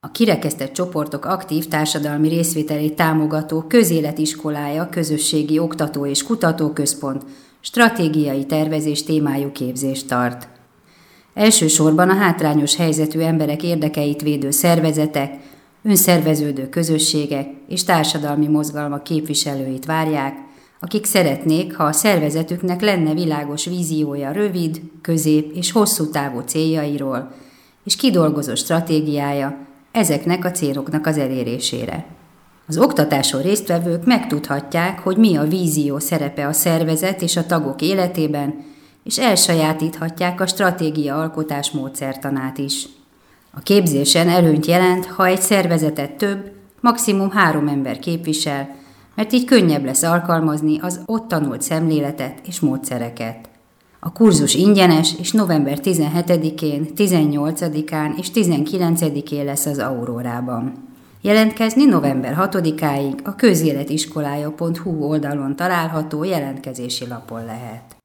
A kirekesztett csoportok aktív társadalmi részvételét támogató közéletiskolája közösségi oktató- és kutatóközpont stratégiai tervezés témájú képzést tart. Elsősorban a hátrányos helyzetű emberek érdekeit védő szervezetek, önszerveződő közösségek és társadalmi mozgalmak képviselőit várják, akik szeretnék, ha a szervezetüknek lenne világos víziója rövid, közép és hosszú távú céljairól, és kidolgozott stratégiája ezeknek a céloknak az elérésére. Az oktatáson résztvevők megtudhatják, hogy mi a vízió szerepe a szervezet és a tagok életében, és elsajátíthatják a stratégia alkotás módszertanát is. A képzésen előnyt jelent, ha egy szervezetet több, maximum 3 ember képvisel, mert így könnyebb lesz alkalmazni az ott tanult szemléletet és módszereket. A kurzus ingyenes, és november 17-én, 18-án és 19-én lesz az Aurórában. Jelentkezni november 6-áig a közéletiskolája.hu oldalon található jelentkezési lapon lehet.